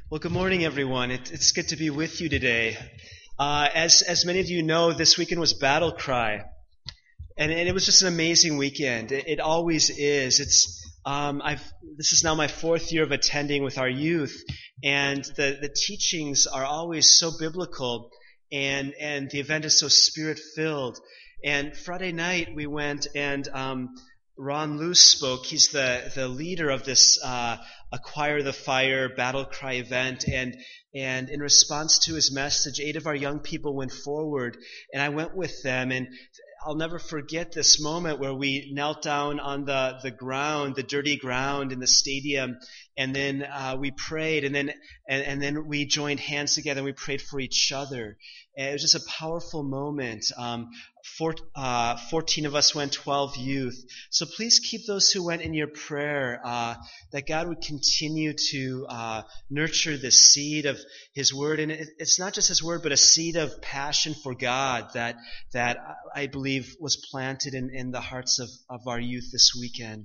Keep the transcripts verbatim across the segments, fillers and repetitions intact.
Well, good morning, everyone. It, it's good to be with you today. Uh, as as many of you know, this weekend was Battle Cry, and, and it was just an amazing weekend. It, it always is. It's um, I've this is now my fourth year of attending with our youth, and the the teachings are always so biblical, and and the event is so spirit filled. And Friday night we went and um, Ron Luce spoke. He's the, the leader of this uh, Acquire the Fire Battle Cry event, and and in response to his message, eight of our young people went forward, and I went with them, and I'll never forget this moment where we knelt down on the, the ground, the dirty ground in the stadium, and then uh, we prayed, and then and, and then we joined hands together and we prayed for each other. And it was just a powerful moment. Um, four, uh, fourteen of us went, twelve youth. So please keep those who went in your prayer, uh, that God would continue to uh, nurture the seed of His Word. And it, it's not just His Word, but a seed of passion for God that that I believe was planted in, in the hearts of, of our youth this weekend.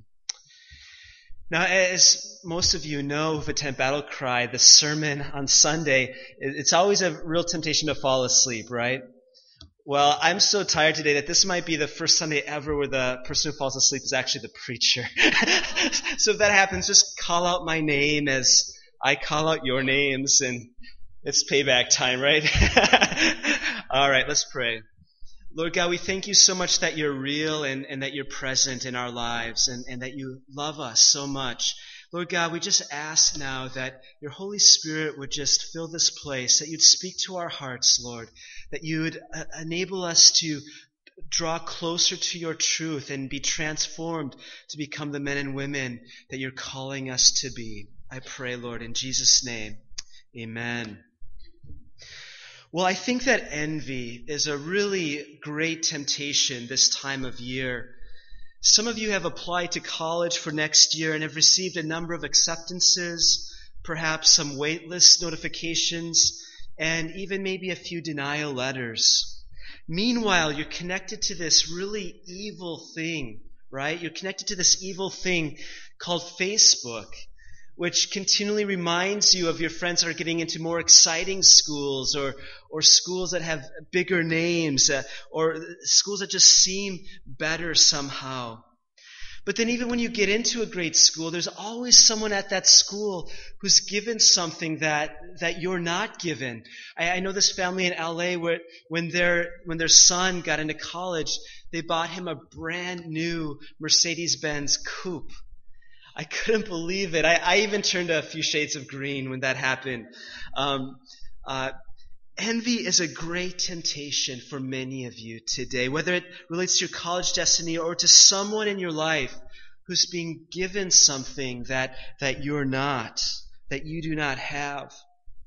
Now, as most of you know who've attended Battle Cry, the sermon on Sunday, it's always a real temptation to fall asleep, right? Well, I'm so tired today that this might be the first Sunday ever where the person who falls asleep is actually the preacher. So if that happens, just call out my name as I call out your names, and it's payback time, right? All right, let's pray. Lord God, we thank you so much that you're real and, and that you're present in our lives, and, and that you love us so much. Lord God, we just ask now that your Holy Spirit would just fill this place, that you'd speak to our hearts, Lord, that you would uh, enable us to draw closer to your truth and be transformed to become the men and women that you're calling us to be. I pray, Lord, in Jesus' name, amen. Well, I think that envy is a really great temptation this time of year. Some of you have applied to college for next year and have received a number of acceptances, perhaps some waitlist notifications, and even maybe a few denial letters. Meanwhile, you're connected to this really evil thing, right? You're connected to this evil thing called Facebook, which continually reminds you of your friends that are getting into more exciting schools, or or schools that have bigger names, uh, or schools that just seem better somehow. But then even when you get into a great school, there's always someone at that school who's given something that that you're not given. I, I know this family in L A where when their when their son got into college, they bought him a brand new Mercedes-Benz coupe. I couldn't believe it. I, I even turned a few shades of green when that happened. Um, uh, envy is a great temptation for many of you today, whether it relates to your college destiny or to someone in your life who's being given something that, that you're not, that you do not have.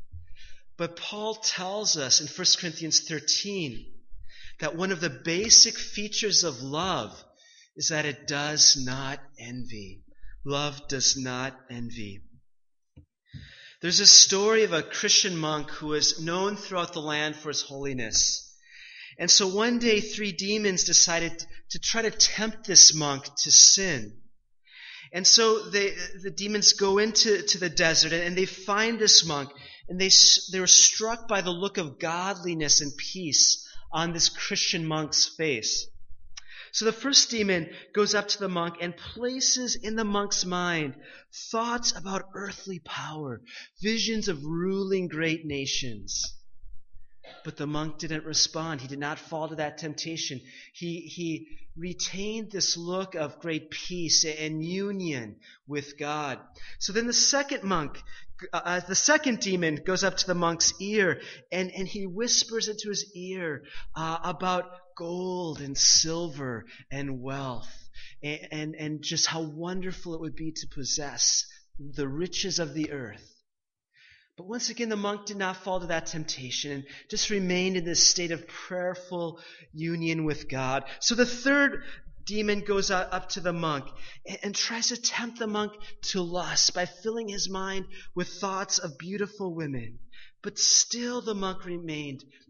But Paul tells us in First Corinthians thirteen that one of the basic features of love is that it does not envy. Love does not envy. There's a story of a Christian monk who was known throughout the land for his holiness. And so one day, three demons decided to try to tempt this monk to sin. And so they, the demons go into to the desert, and they find this monk, and they, they were struck by the look of godliness and peace on this Christian monk's face. So the first demon goes up to the monk and places in the monk's mind thoughts about earthly power, visions of ruling great nations. But the monk didn't respond. He did not fall to that temptation. He, he retained this look of great peace and union with God. So then the second monk, uh, the second demon goes up to the monk's ear, and, and he whispers into his ear uh, about gold and silver and wealth, and, and, and just how wonderful it would be to possess the riches of the earth. But once again, the monk did not fall to that temptation and just remained in this state of prayerful union with God. So the third demon goes up to the monk and, and tries to tempt the monk to lust by filling his mind with thoughts of beautiful women. But still the monk remained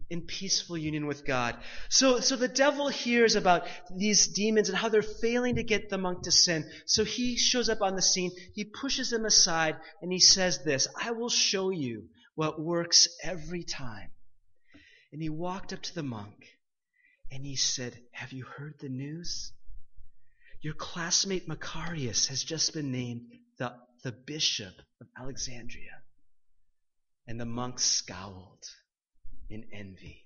in peaceful union with God. So, so the devil hears about these demons and how they're failing to get the monk to sin. So he shows up on the scene, he pushes them aside, and he says this, I will show you what works every time. And he walked up to the monk, and he said, have you heard the news? Your classmate Macarius has just been named the, the bishop of Alexandria. And the monk scowled in envy.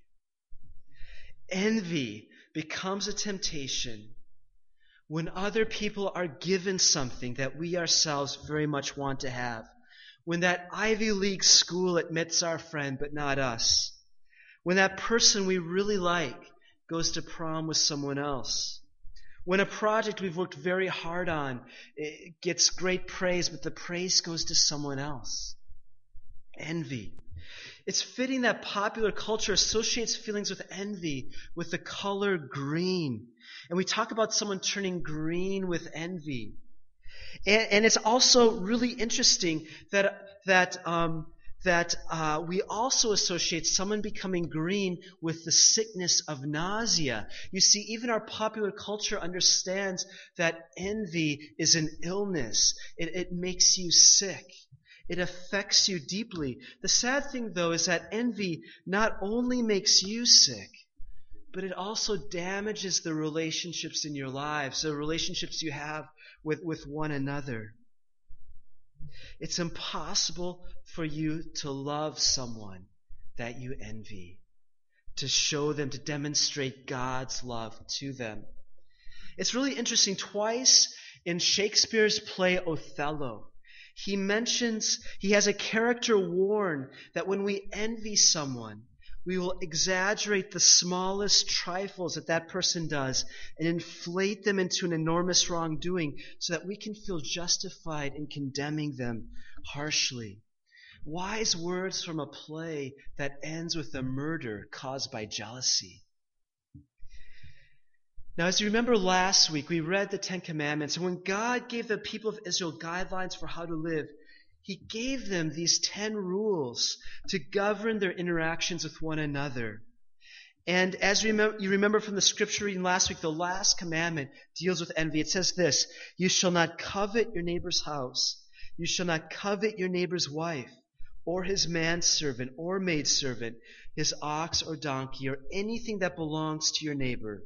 Envy becomes a temptation when other people are given something that we ourselves very much want to have. When that Ivy League school admits our friend but not us. When that person we really like goes to prom with someone else. When a project we've worked very hard on it gets great praise, but the praise goes to someone else. Envy. It's fitting that popular culture associates feelings with envy with the color green. And we talk about someone turning green with envy. And, and it's also really interesting that that um, that uh, we also associate someone becoming green with the sickness of nausea. You see, even our popular culture understands that envy is an illness. It, it makes you sick. It affects you deeply. The sad thing, though, is that envy not only makes you sick, but it also damages the relationships in your lives, the relationships you have with, with one another. It's impossible for you to love someone that you envy, to show them, to demonstrate God's love to them. It's really interesting. Twice in Shakespeare's play Othello, he mentions, he has a character warn that when we envy someone, we will exaggerate the smallest trifles that that person does and inflate them into an enormous wrongdoing so that we can feel justified in condemning them harshly. Wise words from a play that ends with a murder caused by jealousy. Now, as you remember last week, we read the Ten Commandments, and when God gave the people of Israel guidelines for how to live, He gave them these ten rules to govern their interactions with one another. And as you remember from the scripture reading last week, the last commandment deals with envy. It says this, you shall not covet your neighbor's house. You shall not covet your neighbor's wife, or his manservant, or maidservant, his ox or donkey, or anything that belongs to your neighbor.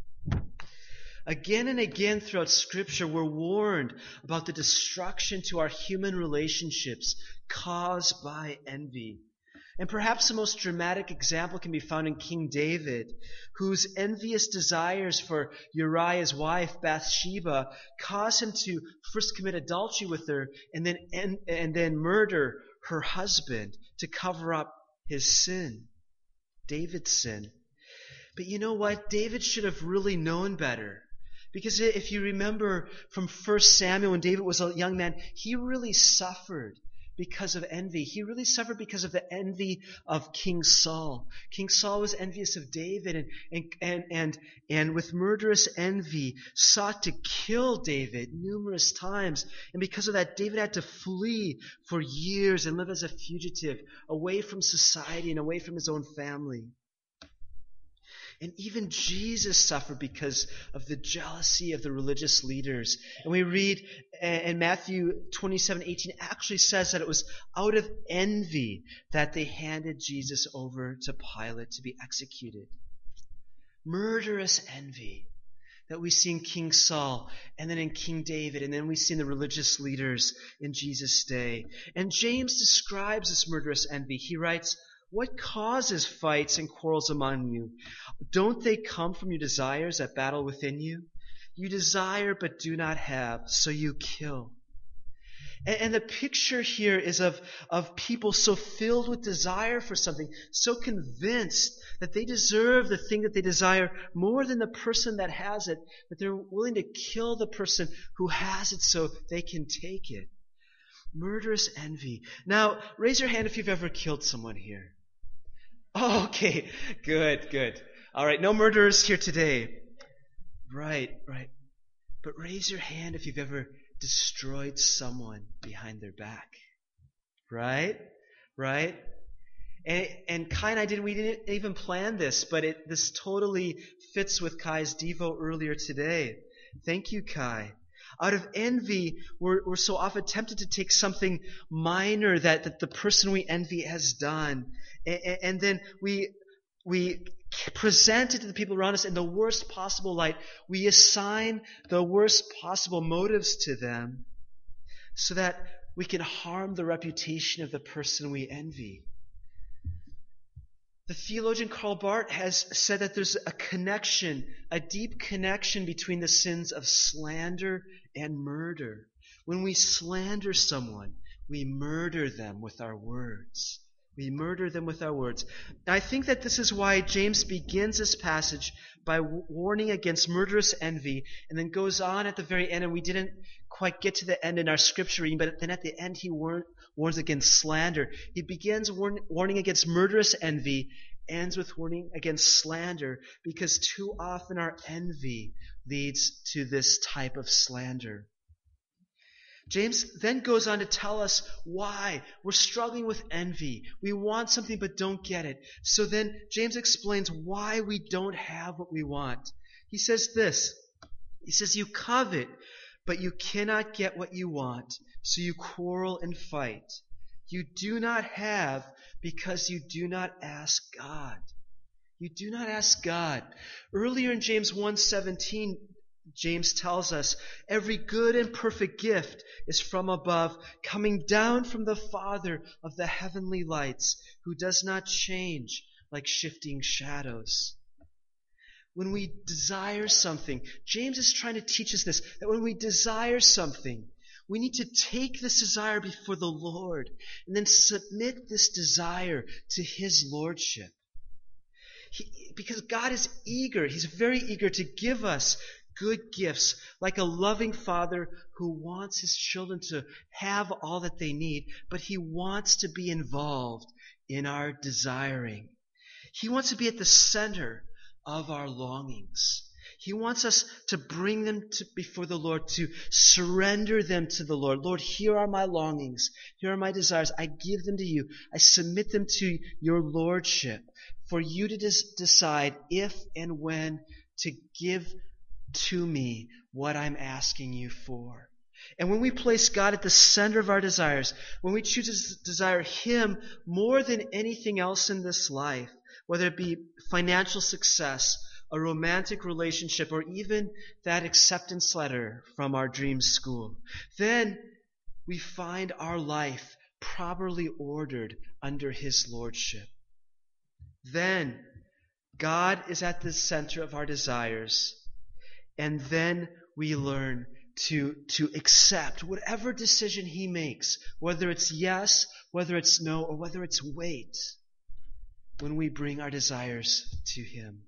Again and again throughout Scripture, we're warned about the destruction to our human relationships caused by envy. And perhaps the most dramatic example can be found in King David, whose envious desires for Uriah's wife, Bathsheba, caused him to first commit adultery with her and then, and, and then murder her husband to cover up his sin, David's sin. But you know what? David should have really known better. Because if you remember from First Samuel, when David was a young man, he really suffered because of envy. He really suffered because of the envy of King Saul. King Saul was envious of David and, and, and, and, and with murderous envy sought to kill David numerous times. And because of that, David had to flee for years and live as a fugitive away from society and away from his own family. And even Jesus suffered because of the jealousy of the religious leaders. And we read in Matthew twenty-seven eighteen, actually says that it was out of envy that they handed Jesus over to Pilate to be executed. Murderous envy that we see in King Saul and then in King David, and then we see in the religious leaders in Jesus' day. And James describes this murderous envy. He writes, what causes fights and quarrels among you? Don't they come from your desires that battle within you? You desire but do not have, so you kill. And, and the picture here is of, of people so filled with desire for something, so convinced that they deserve the thing that they desire more than the person that has it, that they're willing to kill the person who has it so they can take it. Murderous envy. Now, raise your hand if you've ever killed someone here. Oh, okay. Good, good. All right, no murderers here today. Right, right. But raise your hand if you've ever destroyed someone behind their back. Right? Right? And, and Kai and I didn't, we didn't even plan this, but it, this totally fits with Kai's Devo earlier today. Thank you, Kai. Out of envy, we're, we're so often tempted to take something minor that, that the person we envy has done, and, and then we we present it to the people around us in the worst possible light. We assign the worst possible motives to them so that we can harm the reputation of the person we envy. The theologian Karl Barth has said that there's a connection, a deep connection between the sins of slander and murder. When we slander someone, we murder them with our words. We murder them with our words. And I think that this is why James begins this passage by warning against murderous envy and then goes on at the very end, and we didn't quite get to the end in our scripture reading, but then at the end he warn, warns against slander. He begins warn, warning against murderous envy, ends with warning against slander, because too often our envy leads to this type of slander. James then goes on to tell us why we're struggling with envy. We want something but don't get it. So then James explains why we don't have what we want. He says this. He says, you covet, but you cannot get what you want, so you quarrel and fight. You do not have because you do not ask God. You do not ask God. Earlier in James one seventeen, James tells us, every good and perfect gift is from above, coming down from the Father of the heavenly lights, who does not change like shifting shadows. When we desire something, James is trying to teach us this, that when we desire something, we need to take this desire before the Lord and then submit this desire to His Lordship. He, because God is eager, He's very eager to give us good gifts, like a loving father who wants his children to have all that they need, but he wants to be involved in our desiring. He wants to be at the center of our longings. He wants us to bring them to, before the Lord, to surrender them to the Lord. Lord, here are my longings. Here are my desires. I give them to you. I submit them to your Lordship for you to des- decide if and when to give to me what I'm asking you for. And when we place God at the center of our desires, when we choose to desire Him more than anything else in this life, whether it be financial success, a romantic relationship, or even that acceptance letter from our dream school, then we find our life properly ordered under His Lordship. Then God is at the center of our desires. And then we learn to, to accept whatever decision He makes, whether it's yes, whether it's no, or whether it's wait, when we bring our desires to Him.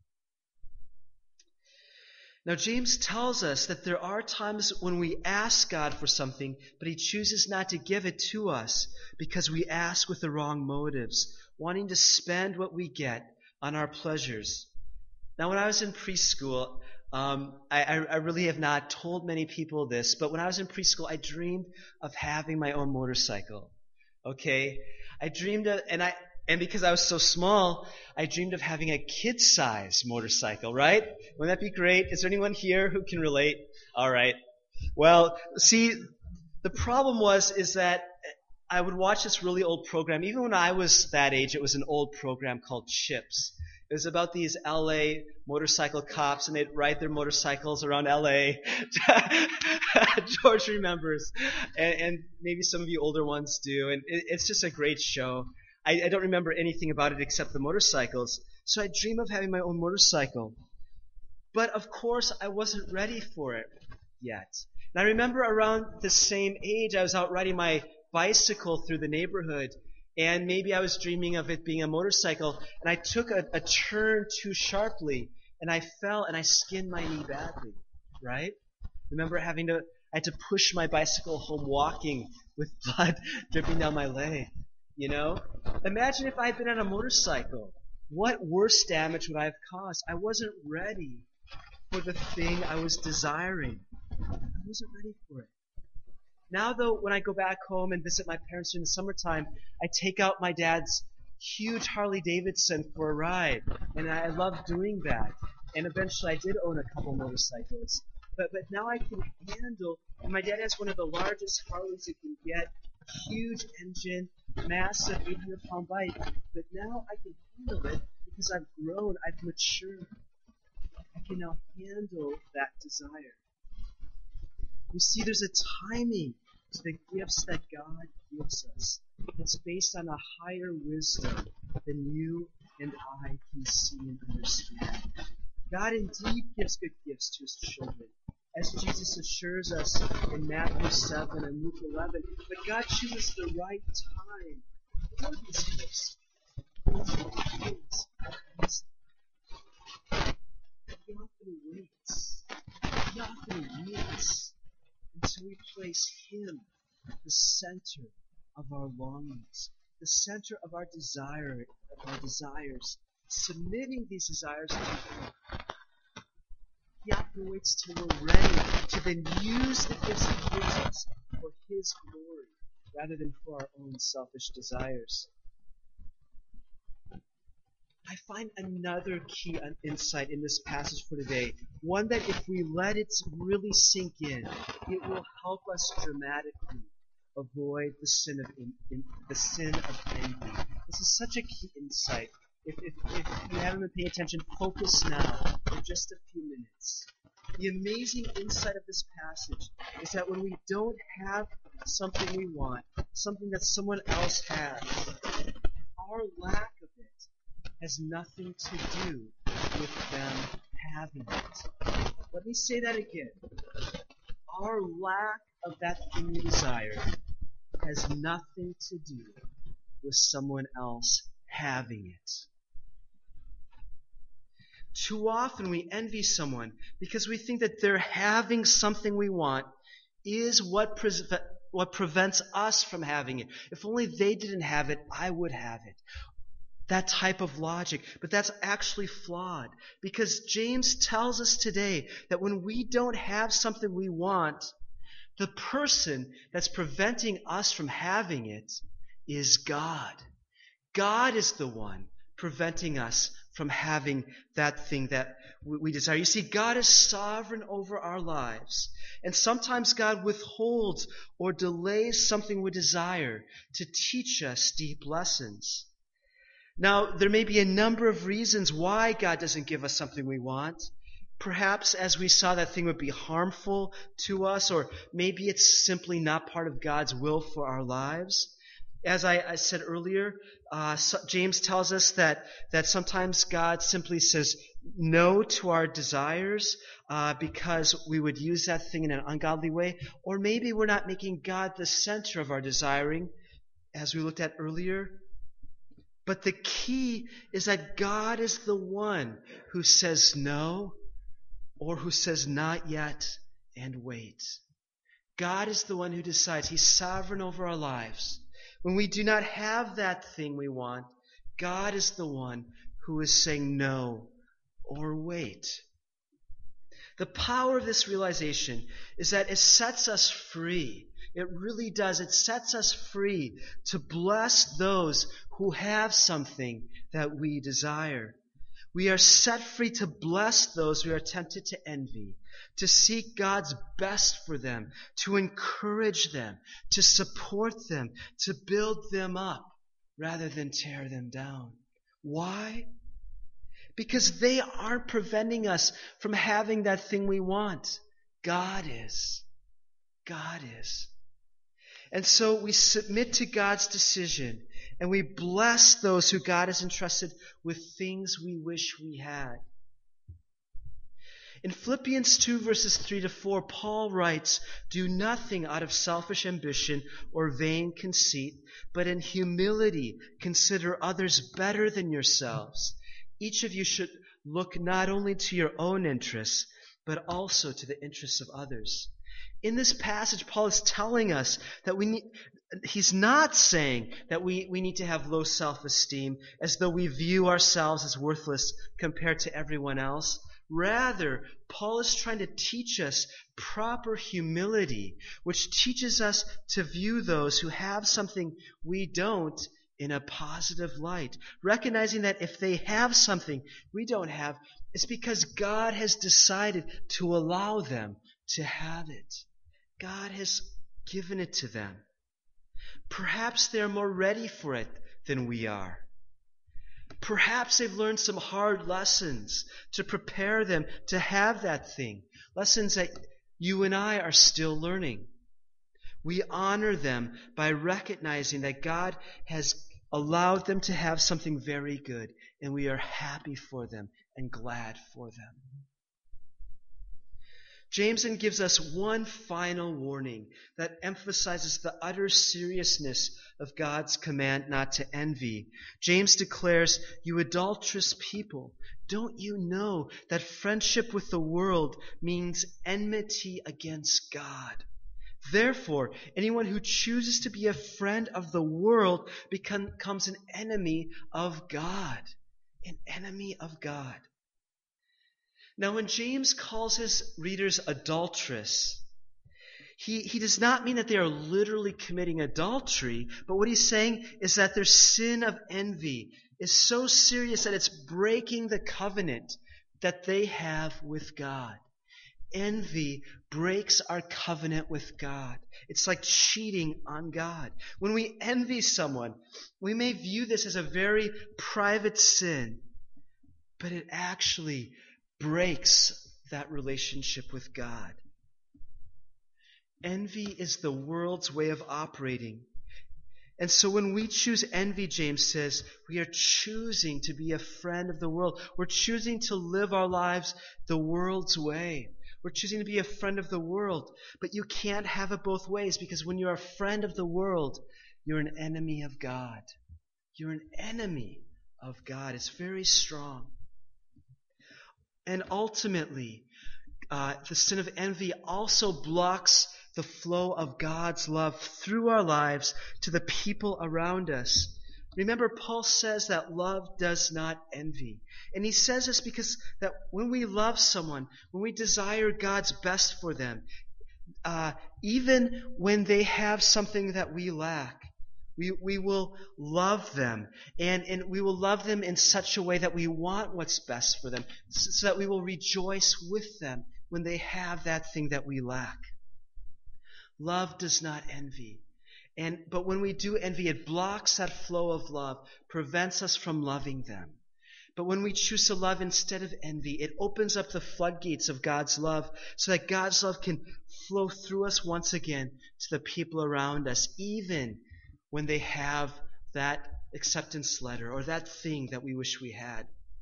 Now, James tells us that there are times when we ask God for something, but He chooses not to give it to us because we ask with the wrong motives, wanting to spend what we get on our pleasures. Now, when I was in preschool, Um, I, I really have not told many people this, but when I was in preschool, I dreamed of having my own motorcycle. Okay? I dreamed of, and I, and because I was so small, I dreamed of having a kid-size motorcycle, right? Wouldn't that be great? Is there anyone here who can relate? All right. Well, see, the problem was, is that I would watch this really old program. Even when I was that age, it was an old program called Chips. It was about these L A motorcycle cops, and they'd ride their motorcycles around L A George remembers, and, and maybe some of you older ones do. And it, it's just a great show. I, I don't remember anything about it except the motorcycles. So I dream of having my own motorcycle. But of course, I wasn't ready for it yet. And I remember around the same age, I was out riding my bicycle through the neighborhood. And maybe I was dreaming of it being a motorcycle, and I took a, a turn too sharply, and I fell and I skinned my knee badly, right? Remember having to, I had to push my bicycle home walking with blood dripping down my leg, you know? Imagine if I had been on a motorcycle. What worse damage would I have caused? I wasn't ready for the thing I was desiring. I wasn't ready for it. Now, though, when I go back home and visit my parents in the summertime, I take out my dad's huge Harley Davidson for a ride, and I loved doing that. And eventually I did own a couple motorcycles. But but now I can handle, and my dad has one of the largest Harleys you can get, huge engine, massive eight hundred pound bike. But now I can handle it because I've grown, I've matured. I can now handle that desire. You see, there's a timing to the gifts that God gives us. It's based on a higher wisdom than you and I can see and understand. God indeed gives good gifts to His children, as Jesus assures us in Matthew seven and Luke eleven. But God chooses the right time for these gifts. He often waits. He often waits until we place Him at the center of our longings, the center of our desire, of our desires, submitting these desires to Him. He often waits till we're ready to then use the gifts He gives us for His glory, rather than for our own selfish desires. I find another key insight in this passage for today, one that if we let it really sink in, it will help us dramatically avoid the sin of in, in, the sin of envy. This is such a key insight. If, if, if you haven't been paying attention, focus now for just a few minutes. The amazing insight of this passage is that when we don't have something we want, something that someone else has, our lack of it has nothing to do with them having it. Let me say that again. Our lack of that thing we desire has nothing to do with someone else having it. Too often we envy someone because we think that their having something we want is what, pre- what prevents us from having it. If only they didn't have it, I would have it. That type of logic. But that's actually flawed, because James tells us today that when we don't have something we want, the person that's preventing us from having it is God. God is the one preventing us from having that thing that we desire. You see, God is sovereign over our lives. And sometimes God withholds or delays something we desire to teach us deep lessons. Now, there may be a number of reasons why God doesn't give us something we want. Perhaps, as we saw, that thing would be harmful to us, or maybe it's simply not part of God's will for our lives. As I, I said earlier, uh, so James tells us that, that sometimes God simply says no to our desires uh, because we would use that thing in an ungodly way, or maybe we're not making God the center of our desiring, as we looked at earlier. But the key is that God is the one who says no, or who says not yet and wait. God is the one who decides. He's sovereign over our lives. When we do not have that thing we want, God is the one who is saying no or wait. The power of this realization is that it sets us free. It really does. It sets us free to bless those who have something that we desire. We are set free to bless those we are tempted to envy, to seek God's best for them, to encourage them, to support them, to build them up rather than tear them down. Why? Because they aren't preventing us from having that thing we want. God is. God is. And so we submit to God's decision, and we bless those who God has entrusted with things we wish we had. In Philippians two, verses three to four, Paul writes, "Do nothing out of selfish ambition or vain conceit, but in humility consider others better than yourselves. Each of you should look not only to your own interests, but also to the interests of others." In this passage, Paul is telling us that we need, he's not saying that we, we need to have low self-esteem as though we view ourselves as worthless compared to everyone else. Rather, Paul is trying to teach us proper humility, which teaches us to view those who have something we don't in a positive light, recognizing that if they have something we don't have, it's because God has decided to allow them to have it. God has given it to them. Perhaps they're more ready for it than we are. Perhaps they've learned some hard lessons to prepare them to have that thing. Lessons that you and I are still learning. We honor them by recognizing that God has allowed them to have something very good, and we are happy for them and glad for them. James then gives us one final warning that emphasizes the utter seriousness of God's command not to envy. James declares, "You adulterous people, don't you know that friendship with the world means enmity against God? Therefore, anyone who chooses to be a friend of the world becomes an enemy of God." An enemy of God. Now, when James calls his readers adulterous, he, he does not mean that they are literally committing adultery, but what he's saying is that their sin of envy is so serious that it's breaking the covenant that they have with God. Envy breaks our covenant with God. It's like cheating on God. When we envy someone, we may view this as a very private sin, but it actually breaks that relationship with God. Envy is the world's way of operating. And so when we choose envy, James says, we are choosing to be a friend of the world. We're choosing to live our lives the world's way. We're choosing to be a friend of the world. But you can't have it both ways, because when you're a friend of the world, you're an enemy of God. You're an enemy of God. It's very strong. And ultimately, uh, the sin of envy also blocks the flow of God's love through our lives to the people around us. Remember, Paul says that love does not envy. And he says this because that when we love someone, when we desire God's best for them, uh, even when they have something that we lack, We, we will love them, and, and we will love them in such a way that we want what's best for them, so, so that we will rejoice with them when they have that thing that we lack. Love does not envy. And, but when we do envy, it blocks that flow of love, prevents us from loving them. But when we choose to love instead of envy, it opens up the floodgates of God's love so that God's love can flow through us once again to the people around us, even when they have that acceptance letter or that thing that we wish we had.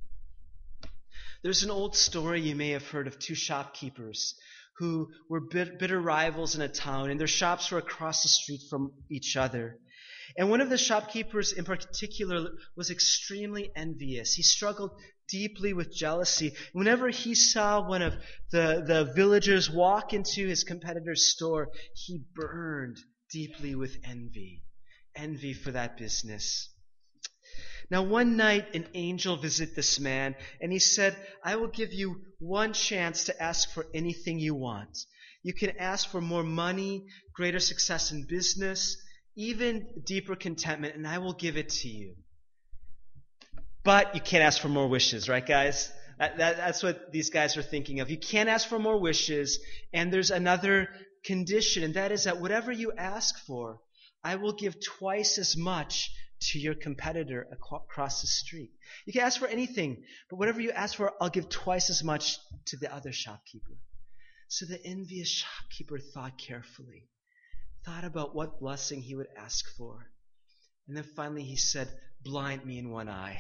There's an old story you may have heard of two shopkeepers who were bitter rivals in a town, and their shops were across the street from each other. And one of the shopkeepers in particular was extremely envious. He struggled deeply with jealousy. Whenever he saw one of the, the villagers walk into his competitor's store, he burned deeply with envy. Envy for that business. Now one night an angel visited this man, and he said, "I will give you one chance to ask for anything you want. You can ask for more money, greater success in business, even deeper contentment, and I will give it to you. But you can't ask for more wishes," right, guys? That, that, that's what these guys are thinking of. You can't ask for more wishes, and there's another condition, and that is that whatever you ask for, I will give twice as much to your competitor across the street. You can ask for anything, but whatever you ask for, I'll give twice as much to the other shopkeeper. So the envious shopkeeper thought carefully, thought about what blessing he would ask for. And then finally he said, "Blind me in one eye."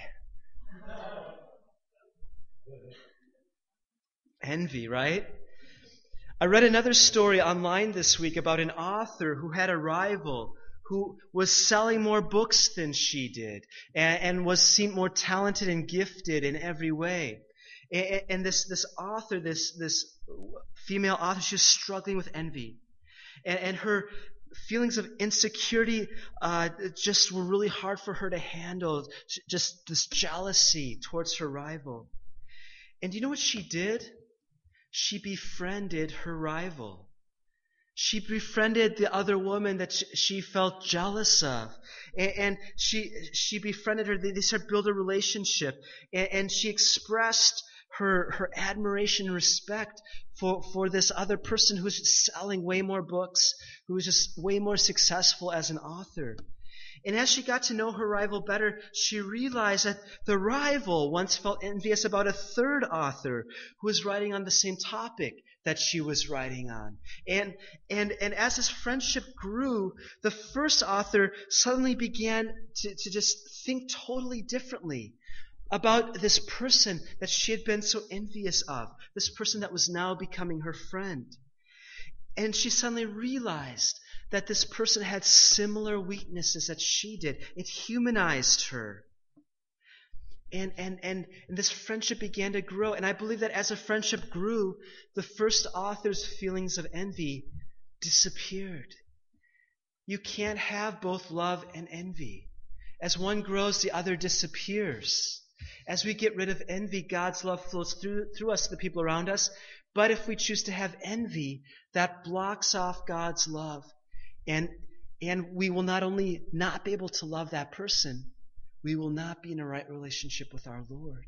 Envy, right? I read another story online this week about an author who had a rival who was selling more books than she did, and, and was seemed more talented and gifted in every way. And, and this this author, this this female author, she was struggling with envy, and, and her feelings of insecurity uh, just were really hard for her to handle. Just this jealousy towards her rival. And do you know what she did? She befriended her rival. She befriended the other woman that she felt jealous of. And she she befriended her. They started to build a relationship. And she expressed her her admiration and respect for, for this other person who was just selling way more books, who was just way more successful as an author. And as she got to know her rival better, she realized that the rival once felt envious about a third author who was writing on the same topic that she was writing on. And, and, and as this friendship grew, the first author suddenly began to, to just think totally differently about this person that she had been so envious of, this person that was now becoming her friend. And she suddenly realized that this person had similar weaknesses that she did. It humanized her. And, and, and, and this friendship began to grow. And I believe that as the friendship grew, the first author's feelings of envy disappeared. You can't have both love and envy. As one grows, the other disappears. As we get rid of envy, God's love flows through, through us to the people around us. But if we choose to have envy, that blocks off God's love. And, and we will not only not be able to love that person, we will not be in a right relationship with our Lord.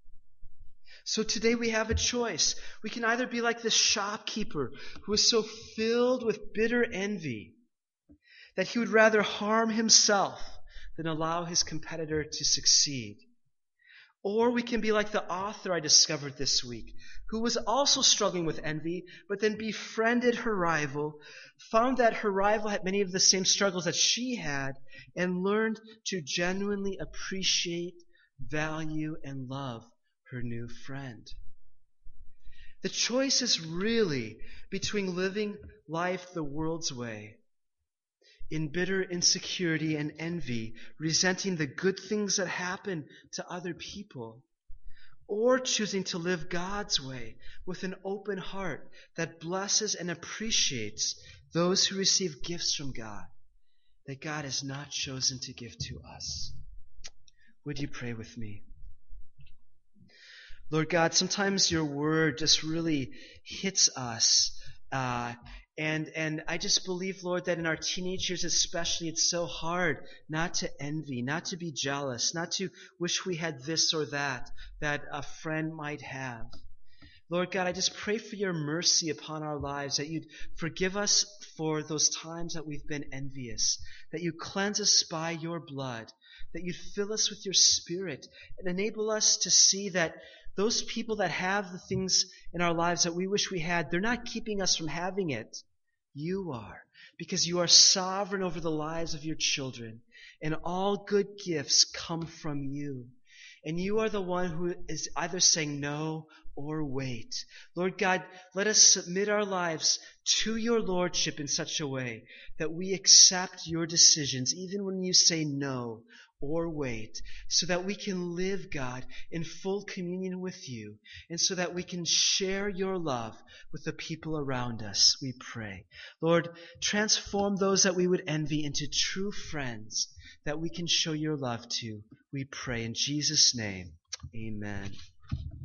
So today we have a choice. We can either be like this shopkeeper who is so filled with bitter envy that he would rather harm himself than allow his competitor to succeed. Or we can be like the author I discovered this week, who was also struggling with envy, but then befriended her rival, found that her rival had many of the same struggles that she had, and learned to genuinely appreciate, value, and love her new friend. The choice is really between living life the world's way, in bitter insecurity and envy, resenting the good things that happen to other people, or choosing to live God's way with an open heart that blesses and appreciates those who receive gifts from God that God has not chosen to give to us. Would you pray with me? Lord God, sometimes your word just really hits us. Uh, and and I just believe, Lord, that in our teenage years especially, it's so hard not to envy, not to be jealous, not to wish we had this or that that a friend might have. Lord God, I just pray for your mercy upon our lives, that you'd forgive us for those times that we've been envious, that you cleanse us by your blood, that you'd fill us with your Spirit and enable us to see that those people that have the things in our lives that we wish we had, they're not keeping us from having it. You are, because you are sovereign over the lives of your children, and all good gifts come from you. And you are the one who is either saying no or wait. Lord God, let us submit our lives to your lordship in such a way that we accept your decisions, even when you say no or wait, so that we can live, God, in full communion with you, and so that we can share your love with the people around us, we pray. Lord, transform those that we would envy into true friends that we can show your love to, we pray in Jesus' name. Amen.